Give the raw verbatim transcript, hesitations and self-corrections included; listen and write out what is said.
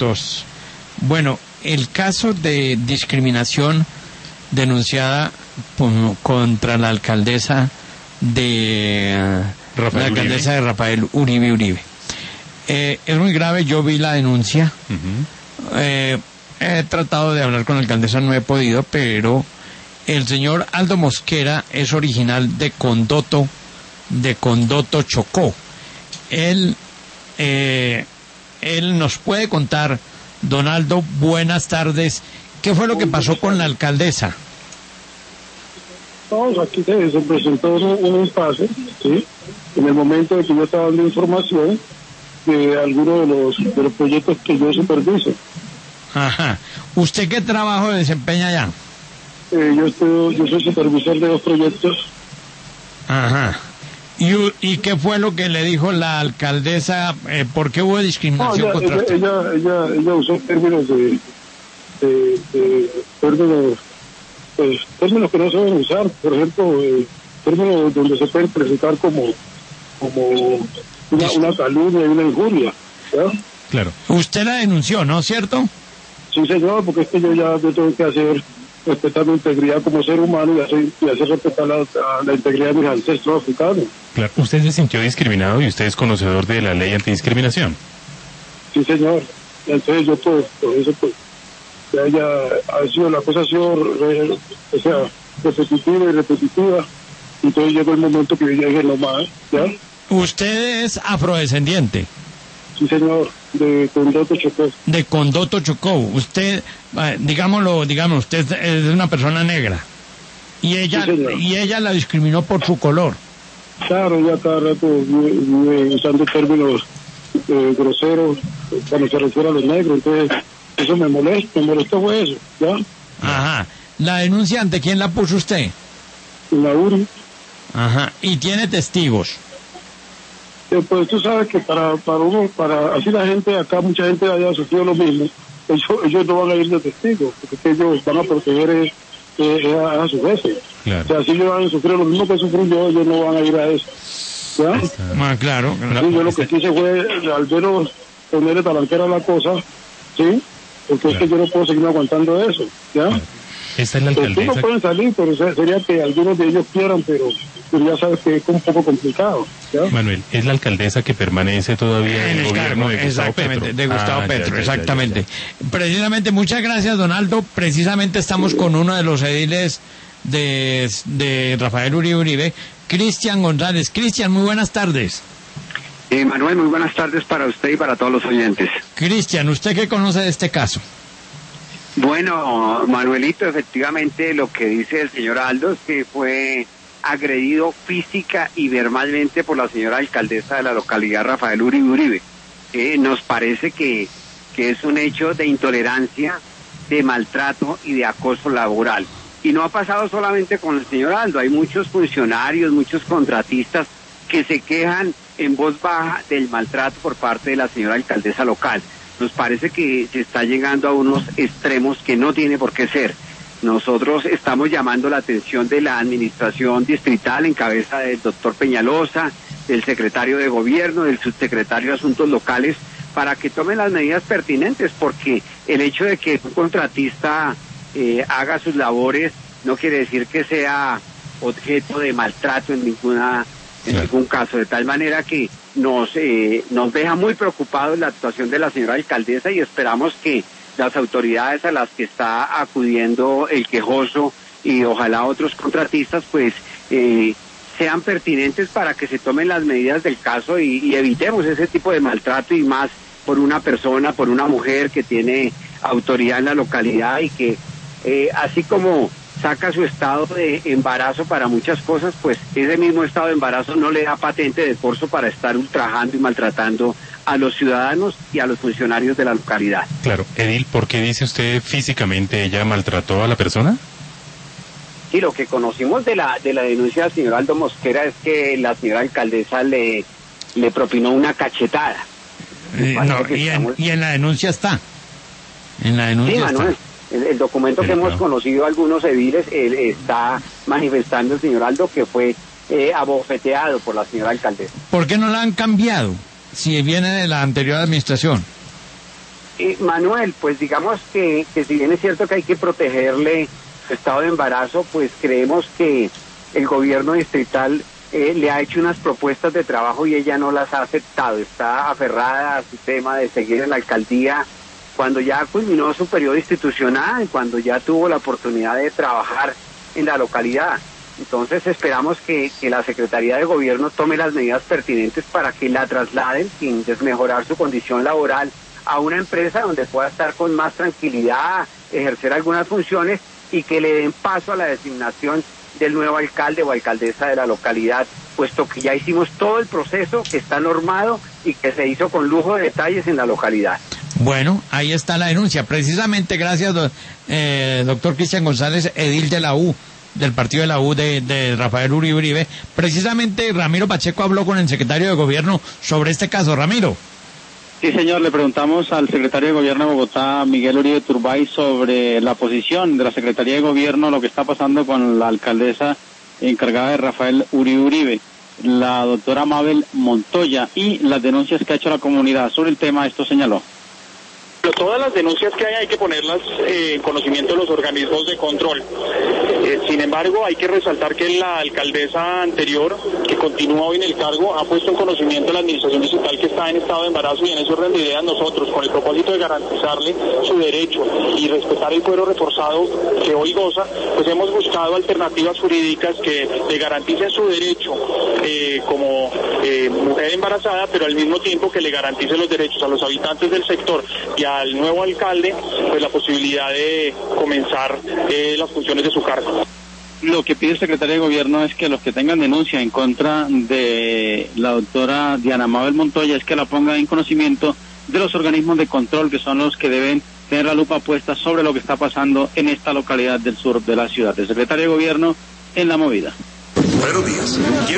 Dos. Bueno, el caso de discriminación denunciada por, contra la alcaldesa de Rafael la alcaldesa Uribe. de Rafael Uribe Uribe. Eh, es muy grave, yo vi la denuncia. Uh-huh. Eh, he tratado de hablar con la alcaldesa, no he podido, pero el señor Aldo Mosquera es original de Condoto, de Condoto, Chocó. Él, eh, él nos puede contar, don Aldo, buenas tardes, ¿qué fue lo que pasó con la alcaldesa? No, aquí se, se presentó un, un impasse, ¿sí? En el momento de que yo estaba dando información de algunos de los, de los proyectos que yo superviso. Ajá. ¿Usted qué trabajo desempeña allá? Eh, yo, estoy, yo soy supervisor de dos proyectos. Ajá. ¿Y, ¿Y qué fue lo que le dijo la alcaldesa? Eh, ¿Por qué hubo No, discriminación ella, contra ella, usted? ella, ella, ella usó términos de, de, de términos, pues, términos que no se deben usar, por ejemplo, eh, términos donde se pueden presentar como, como una, una calumnia y una injuria, ¿ya? Claro. Usted la denunció, ¿no es cierto? Sí, señor, porque es que yo ya yo tengo que hacer, respetar mi integridad como ser humano y hacer, y hacer respetar la, la integridad de mis ancestros africanos. Claro. ¿Usted se sintió discriminado y usted es conocedor de la ley antidiscriminación? Sí, señor. Entonces yo, pues, por eso, pues, ya, ya ha sido, la cosa ha sido, re, o sea, repetitiva y repetitiva. Entonces llegó el momento que yo llegué nomás, ¿ya? Usted es afrodescendiente. Sí, señor, de Condoto, Chocó. De Condoto, Chocó. Usted, eh, digámoslo, digamos, usted es una persona negra. Y ella, Sí, señor. y ella la discriminó por su color. Claro, ya cada rato vive, vive usando términos eh, groseros cuando se refiere a los negros. Entonces, eso me molesta, me molestó fue eso, ¿ya? Ajá. ¿La denuncia ante quién la puso usted? En la U R I. Ajá. ¿Y tiene testigos? Eh, pues tú sabes que para para uno, para así la gente acá, mucha gente haya sufrido lo mismo, ellos, ellos no van a ir de testigos, porque es que ellos van a proteger eh, eh, a, a sus veces. Claro. O sea, si ellos van a sufrir lo mismo que sufrí yo, ellos no van a ir a eso. ¿Ya? Ah, claro. Sí, yo lo que quise fue, al menos, ponerle talanquera a la cosa, ¿sí? Porque es que yo no puedo seguir aguantando eso, ¿ya? Claro. Esta es la Pues sí, no alcaldesa. pueden salir, pero se- sería que algunos de ellos quieran, pero, pero ya sabes que es un poco complicado, ¿ya? Manuel, es la alcaldesa que permanece todavía en En el el gobierno cargo, de Gustavo exactamente, Petro. de Gustavo Ah, Petro, ya, ya, exactamente. ya, ya, Precisamente, muchas gracias, don Aldo. Precisamente estamos con uno de los ediles de, de Rafael Uribe Uribe, Cristian González. Cristian, muy buenas tardes. Eh, Manuel, muy buenas tardes para usted y para todos los oyentes. Cristian, ¿usted qué conoce de este caso? Bueno, Manuelito, efectivamente lo que dice el señor Aldo es que fue agredido física y verbalmente por la señora alcaldesa de la localidad, Rafael Uribe Uribe. Eh, nos parece que, que es un hecho de intolerancia, de maltrato y de acoso laboral. Y no ha pasado solamente con el señor Aldo, hay muchos funcionarios, muchos contratistas que se quejan en voz baja del maltrato por parte de la señora alcaldesa local. Nos parece que se está llegando a unos extremos que no tiene por qué ser. Nosotros estamos llamando la atención de la administración distrital en cabeza del doctor Peñalosa, del secretario de gobierno, del subsecretario de asuntos locales, para que tomen las medidas pertinentes, porque el hecho de que un contratista eh, haga sus labores no quiere decir que sea objeto de maltrato en ninguna en Claro. ningún caso, de tal manera que nos eh, nos deja muy preocupados la actuación de la señora alcaldesa y esperamos que las autoridades a las que está acudiendo el quejoso y ojalá otros contratistas pues eh, sean pertinentes para que se tomen las medidas del caso y, y evitemos ese tipo de maltrato y más por una persona, por una mujer que tiene autoridad en la localidad y que eh, así como saca su estado de embarazo para muchas cosas, pues ese mismo estado de embarazo no le da patente de corso para estar ultrajando y maltratando a los ciudadanos y a los funcionarios de la localidad. Claro. Edil, ¿por qué dice usted físicamente ella maltrató a la persona? Sí, lo que conocimos de la de la denuncia del señor Aldo Mosquera es que la señora alcaldesa le, le propinó una cachetada. Eh, Parece no, que y, en, estamos- y en la denuncia está. En la denuncia Sí, Manuel, está. el, el documento que Pero, hemos no. conocido algunos ediles eh, está manifestando el señor Aldo que fue eh, abofeteado por la señora alcaldesa. ¿Por qué no la han cambiado? Si viene de la anterior administración. Eh, Manuel, pues digamos que, que si bien es cierto que hay que protegerle su estado de embarazo, pues creemos que el gobierno distrital eh, le ha hecho unas propuestas de trabajo y ella no las ha aceptado. Está aferrada a su tema de seguir en la alcaldía cuando ya culminó su periodo institucional, cuando ya tuvo la oportunidad de trabajar en la localidad. Entonces esperamos que, que la Secretaría de Gobierno tome las medidas pertinentes para que la trasladen sin desmejorar su condición laboral a una empresa donde pueda estar con más tranquilidad, ejercer algunas funciones y que le den paso a la designación del nuevo alcalde o alcaldesa de la localidad, puesto que ya hicimos todo el proceso que está normado y que se hizo con lujo de detalles en la localidad. Bueno, ahí está la denuncia. Precisamente gracias, do, eh, doctor Cristian González, edil de la U, del partido de la U de, de Rafael Uribe Uribe. Precisamente Ramiro Pacheco habló con el secretario de Gobierno sobre este caso. Ramiro. Sí, señor, le preguntamos al secretario de Gobierno de Bogotá, Miguel Uribe Turbay, sobre la posición de la Secretaría de Gobierno, lo que está pasando con la alcaldesa encargada de Rafael Uribe Uribe, la doctora Mabel Montoya, y las denuncias que ha hecho la comunidad sobre el tema. Esto señaló. Pero todas las denuncias que hay hay que ponerlas eh, en conocimiento de los organismos de control. Eh, sin embargo, hay que resaltar que la alcaldesa anterior, que continúa hoy en el cargo, ha puesto en conocimiento de la administración distrital que está en estado de embarazo, y en ese orden de ideas nosotros, con el propósito de garantizarle su derecho y respetar el fuero reforzado que hoy goza, pues hemos buscado alternativas jurídicas que le garanticen su derecho eh, como eh, mujer embarazada, pero al mismo tiempo que le garantice los derechos a los habitantes del sector y a al nuevo alcalde, pues la posibilidad de comenzar eh, las funciones de su cargo. Lo que pide el secretario de Gobierno es que los que tengan denuncia en contra de la doctora Diana Mabel Montoya es que la pongan en conocimiento de los organismos de control, que son los que deben tener la lupa puesta sobre lo que está pasando en esta localidad del sur de la ciudad. El secretario de Gobierno en La Movida. Buenos días. Quiero